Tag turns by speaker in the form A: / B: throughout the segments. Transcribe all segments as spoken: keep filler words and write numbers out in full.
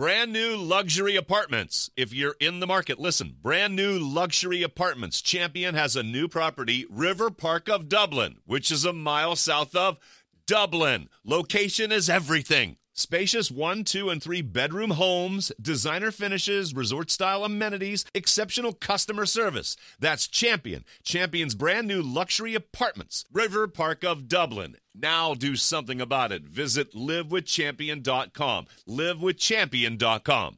A: Brand new luxury apartments. If you're in the market, listen. Brand new luxury apartments. Champion has a new property, River Park of Dublin, which is a mile south of Dublin. Location is everything. Spacious one, two, and three bedroom homes, designer finishes, resort-style amenities, exceptional customer service. That's Champion. Champion's brand new luxury apartments, River Park of Dublin. Now do something about it. Visit live with champion dot com. live with champion dot com.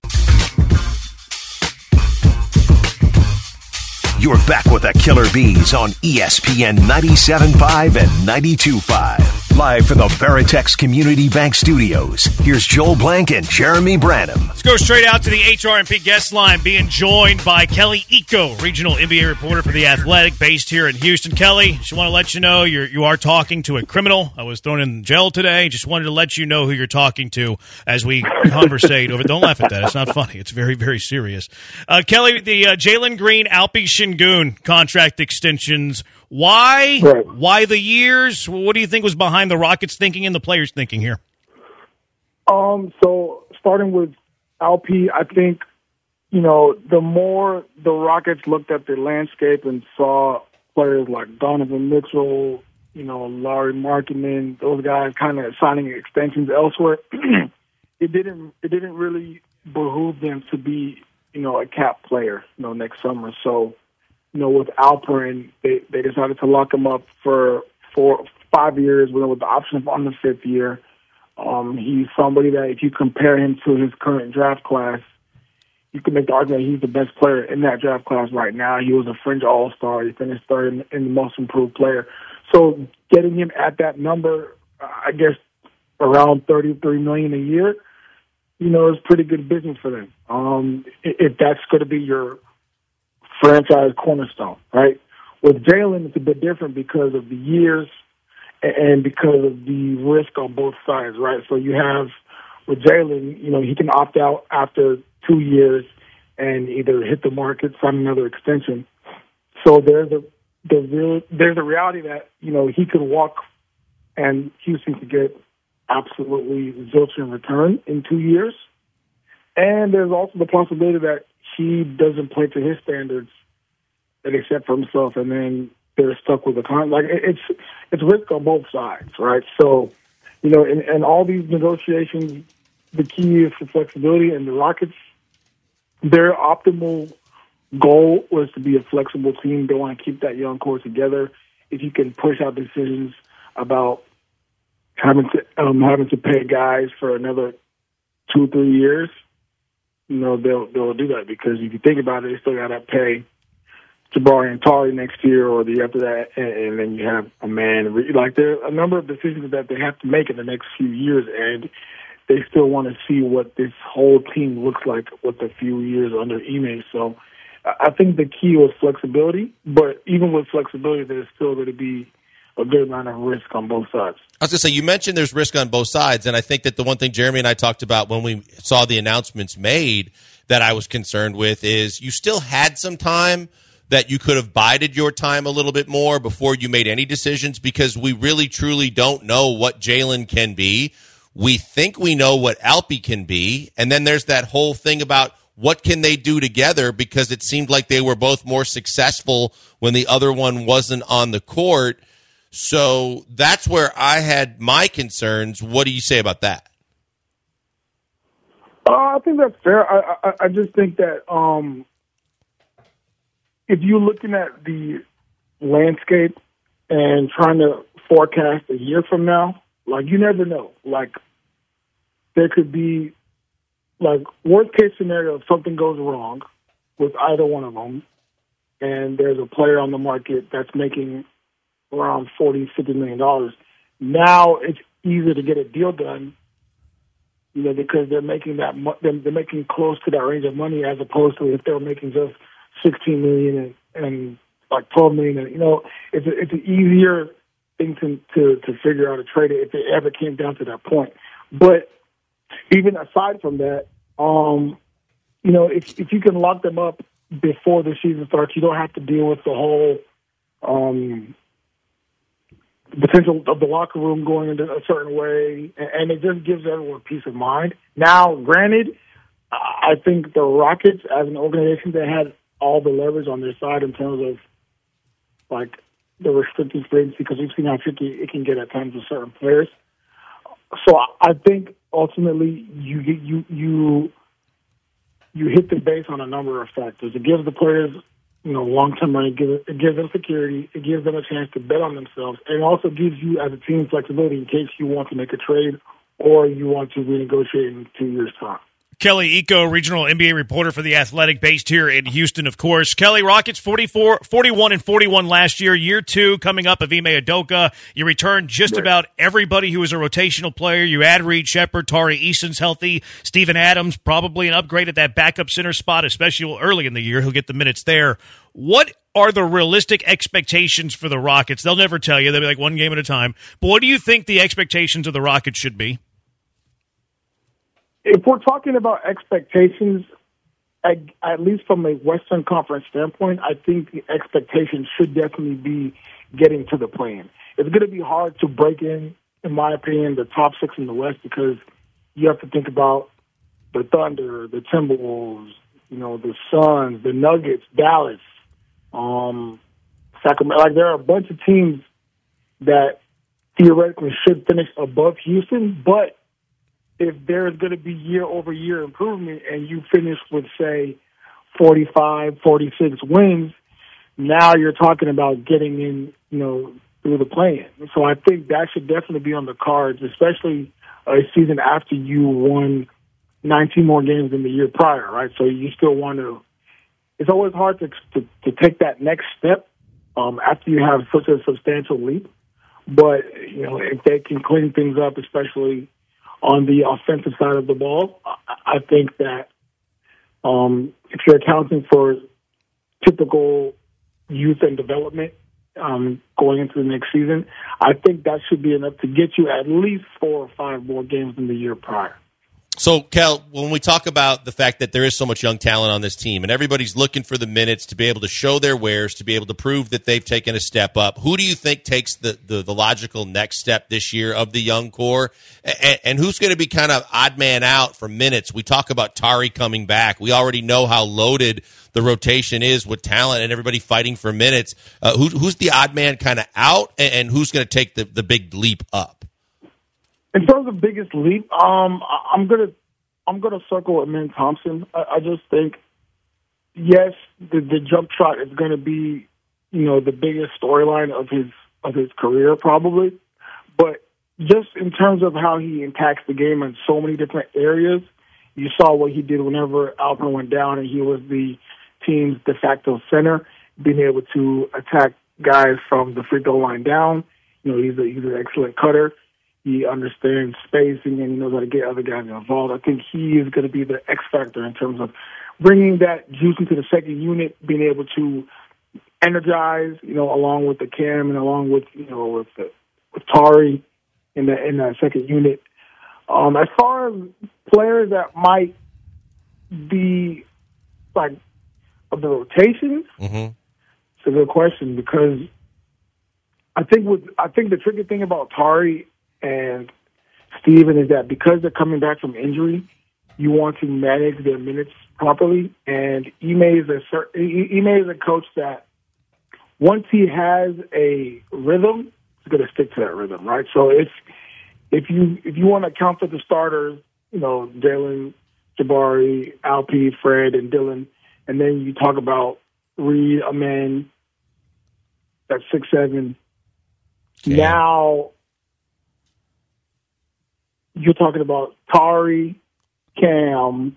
B: You're back with the Killer Bees on E S P N ninety-seven point five and ninety-two point five. Live from the Veritex Community Bank Studios, here's Joel Blank and Jeremy Branham.
C: Let's go straight out to the H R and P guest line, being joined by Kelly Iko, regional N B A reporter for The Athletic, based here in Houston. Kelly, just want to let you know you're, you are talking to a criminal. I was thrown in jail today. Just wanted to let you know who you're talking to as we conversate over. Don't laugh at that. It's not funny. It's very, very serious. Uh, Kelly, the uh, Jalen Green, Alpi Shingun contract extensions. Why?
D: Right.
C: Why the years? What do you think was behind the Rockets' thinking and the players' thinking here?
D: Um, so starting with Alpi, I think, you know, the more the Rockets looked at the landscape and saw players like Donovan Mitchell, you know, Larry Markkinen, those guys kind of signing extensions elsewhere, it didn't it didn't really behoove them to be, you know, a cap player, you know, next summer. So, you know, with Alperin, they, they decided to lock him up for four, five years with, with the option on the fifth year. Um, he's somebody that if you compare him to his current draft class, you can make the argument he's the best player in that draft class right now. He was a fringe all-star. He finished third in, in the most improved player. So getting him at that number, uh, I guess around thirty-three million dollars a year, you know, is pretty good business for them. Um, if that's going to be your franchise cornerstone, right? With Jalen, it's a bit different because of the years and because of the risk on both sides, right? So you have, with Jalen, you know, he can opt out after two years and either hit the market, sign another extension. So there's a the real, there's a reality that, you know, he could walk and Houston could get absolutely zilch in return in two years. And there's also the possibility that he doesn't play to his standards and accept for himself, and then they're stuck with the contract. Like, it's it's risk on both sides, right? So, you know, in, in all these negotiations, the key is for flexibility, and the Rockets, their optimal goal was to be a flexible team. They want to keep that young core together. If you can push out decisions about having to um, having to pay guys for another two, three years, you know, they'll they'll do that, because if you think about it, they still got to pay Jabari and Tari next year or the year after that, and, and then you have a man. Like, there are a number of decisions that they have to make in the next few years, and they still want to see what this whole team looks like with a few years under Ime. So I think the key was flexibility, but even with flexibility, there's still going to be a good amount of risk on both sides.
E: I was going to say, you mentioned there's risk on both sides, and I think that the one thing Jeremy and I talked about when we saw the announcements made that I was concerned with is you still had some time that you could have bided your time a little bit more before you made any decisions, because we really, truly don't know what Jalen can be. We think we know what Alpi can be, and then there's that whole thing about what can they do together, because it seemed like they were both more successful when the other one wasn't on the court. So that's where I had my concerns. What do you say about that?
D: Uh, I think that's fair. I, I, I just think that um, if you're looking at the landscape and trying to forecast a year from now, like, you never know. Like, there could be, like, worst case scenario, if something goes wrong with either one of them, and there's a player on the market that's making around forty, fifty million dollars. Now it's easier to get a deal done, you know, because they're making that they're, they're making close to that range of money, as opposed to if they were making just sixteen million and, and like twelve million. And, you know, it's a, it's an easier thing to, to to figure out a trade if it ever came down to that point. But even aside from that, um, you know, if if you can lock them up before the season starts, you don't have to deal with the whole um, potential of the locker room going into a certain way, and it just gives everyone peace of mind. Now, granted, I think the Rockets, as an organization, they had all the leverage on their side in terms of, like, the restricted free agency, because we've seen how tricky it can get at times with certain players. So I think ultimately you you you you hit the base on a number of factors. It gives the players, you know, long-term money. It gives, it gives them security. It gives them a chance to bet on themselves. And it also gives you, as a team, flexibility in case you want to make a trade or you want to renegotiate in two years' time.
C: Kelly Iko, regional N B A reporter for The Athletic, based here in Houston, of course. Kelly, Rockets forty-four, forty-one and forty-one last year. Year two coming up of Ime Udoka. You return just about everybody who was a rotational player. You add Reed Shepherd, Tari Eason's healthy. Steven Adams, probably an upgrade at that backup center spot, especially early in the year. He'll get the minutes there. What are the realistic expectations for the Rockets? They'll never tell you. They'll be like one game at a time. But what do you think the expectations of the Rockets should be?
D: If we're talking about expectations, at, at least from a Western Conference standpoint, I think the expectation should definitely be getting to the play-in. It's going to be hard to break in, in my opinion, the top six in the West, because you have to think about the Thunder, the Timberwolves, you know, the Suns, the Nuggets, Dallas, um, Sacramento. Like, there are a bunch of teams that theoretically should finish above Houston, but if there's going to be year-over-year improvement and you finish with, say, forty-five, forty-six wins, now you're talking about getting in, you know, through the play-in. So I think that should definitely be on the cards, especially a season after you won nineteen more games than the year prior, right? So you still want to – it's always hard to, to, to take that next step um, after you have such a substantial leap. But, you know, if they can clean things up, especially – on the offensive side of the ball, I think that um, if you're accounting for typical youth and development um, going into the next season, I think that should be enough to get you at least four or five more games than the year prior.
E: So, Kel, when we talk about the fact that there is so much young talent on this team and everybody's looking for the minutes to be able to show their wares, to be able to prove that they've taken a step up, who do you think takes the, the, the logical next step this year of the young core? And, and who's going to be kind of odd man out for minutes? We talk about Tari coming back. We already know how loaded the rotation is with talent and everybody fighting for minutes. Uh, who, who's the odd man kind of out, and, and who's going to take the, the big leap up?
D: In terms of biggest leap, um, I'm gonna I'm gonna circle Amen Thompson. I, I just think, yes, the, the jump shot is gonna be, you know, the biggest storyline of his of his career probably, but just in terms of how he impacts the game in so many different areas, you saw what he did whenever Alperen went down and he was the team's de facto center, being able to attack guys from the free throw line down. You know, he's a, he's an excellent cutter. He understands spacing and he knows how to get other guys involved. I think he is going to be the X factor in terms of bringing that juice into the second unit, being able to energize, you know, along with the Cam and along with, you know, with, the, with Tari in the in that second unit. Um, as far as players that might be like of the rotation,
E: mm-hmm.
D: it's a good question, because I think with I think the tricky thing about Tari and Steven is that because they're coming back from injury, you want to manage their minutes properly. And Ime is a Ime is a coach that once he has a rhythm, he's going to stick to that rhythm, right? So if if you if you want to count for the starters, you know, Jalen, Jabari, Alpi, Fred, and Dylan, and then you talk about Reed, Amen, that's six seven. Okay. Now you're talking about Tari, Cam,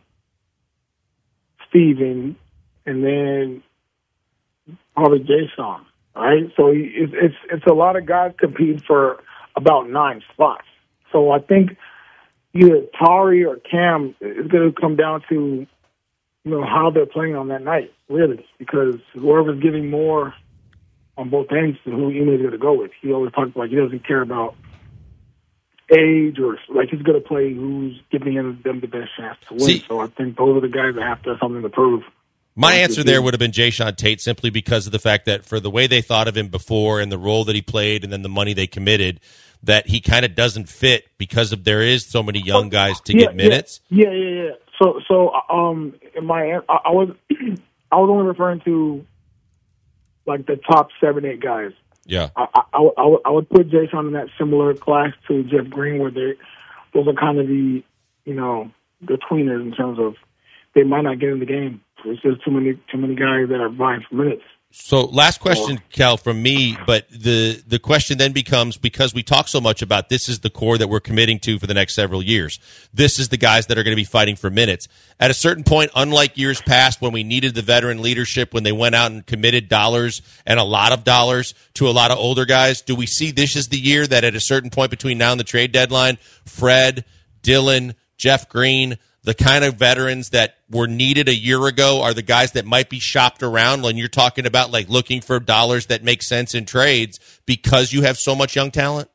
D: Steven, and then probably Jason, right? So it's, it's it's a lot of guys competing for about nine spots. So I think either Tari or Cam is going to come down to, you know, how they're playing on that night, really, because whoever's giving more on both ends is who Ime is going to go with. He always talks like he doesn't care about age or like he's going to play who's giving him them the best chance to win. See, so I think those are the guys that have to have something to prove.
E: My answer there would have been Jayshawn Tate, simply because of the fact that for the way they thought of him before and the role that he played and then the money they committed, that he kind of doesn't fit because of there is so many young guys to
D: yeah,
E: get minutes.
D: Yeah, yeah, yeah. So, so um, in my I, I was I was only referring to like the top seven, eight guys.
E: Yeah,
D: I I, I, I, would, I would put Jay Sean in that similar class to Jeff Green, where they those are kind of the you know the tweeners in terms of they might not get in the game. It's just too many too many guys that are vying for minutes.
E: So last question, Cal, from me, but the, the question then becomes, because we talk so much about this is the core that we're committing to for the next several years. This is the guys that are going to be fighting for minutes. At a certain point, unlike years past when we needed the veteran leadership, when they went out and committed dollars and a lot of dollars to a lot of older guys, do we see this as the year that at a certain point between now and the trade deadline, Fred, Dylan, Jeff Green, the kind of veterans that were needed a year ago are the guys that might be shopped around when you're talking about like looking for dollars that make sense in trades because you have so much young talent?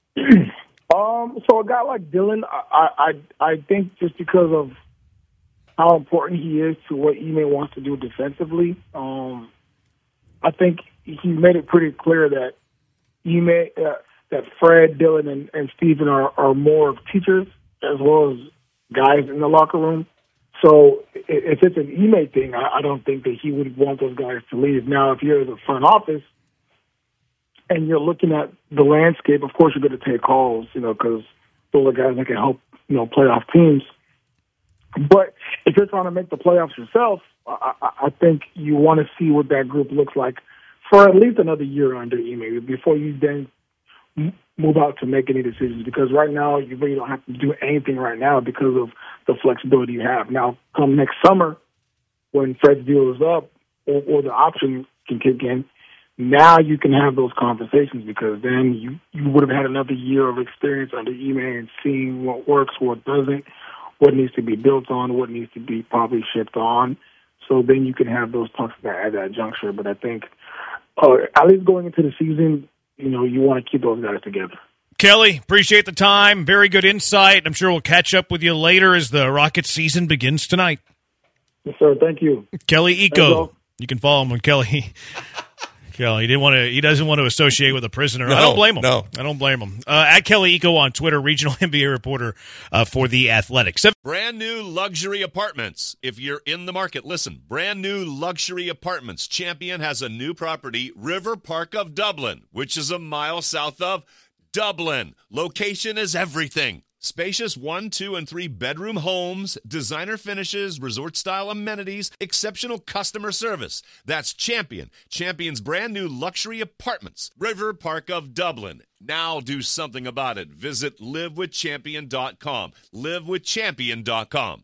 D: um, so a guy like Dylan, I, I I think just because of how important he is to what Ime wants to do defensively, um, I think he made it pretty clear that Ime, uh, that Fred, Dylan, and, and Steven are, are more of teachers as well as guys in the locker room. So if it's an Ime thing, I don't think that he would want those guys to leave. Now, if you're the front office and you're looking at the landscape, of course you're going to take calls, you know, because those are guys that can help, you know, playoff teams. But if you're trying to make the playoffs yourself, I, I think you want to see what that group looks like for at least another year under Ime before you then move out to make any decisions, because right now you really don't have to do anything right now because of the flexibility you have. Now, come next summer, when Fred's deal is up or, or the option can kick in, now you can have those conversations because then you, you would have had another year of experience under Ime and seeing what works, what doesn't, what needs to be built on, what needs to be probably shipped on. So then you can have those talks at that juncture. But I think uh, at least going into the season, you know, you want to keep those guys together.
C: Kelly, appreciate the time. Very good insight. I'm sure we'll catch up with you later as the Rockets season begins tonight.
D: Yes, sir. Thank you.
C: Kelly Iko. You can follow him on Kelly. Kelly, he didn't want to. He doesn't want to associate with a prisoner.
E: No,
C: I don't blame him.
E: No,
C: I don't blame him. Uh, at Kelly Iko on Twitter, regional N B A reporter uh, for the Athletic. Seven-
A: Brand new luxury apartments. If you're in the market, listen. Brand new luxury apartments. Champion has a new property, River Park of Dublin, which is a mile south of Dublin. Location is everything. Spacious one, two, and three bedroom homes, designer finishes, resort-style amenities, exceptional customer service. That's Champion. Champion's brand new luxury apartments, River Park of Dublin. Now do something about it. Visit live with champion dot com. live with champion dot com.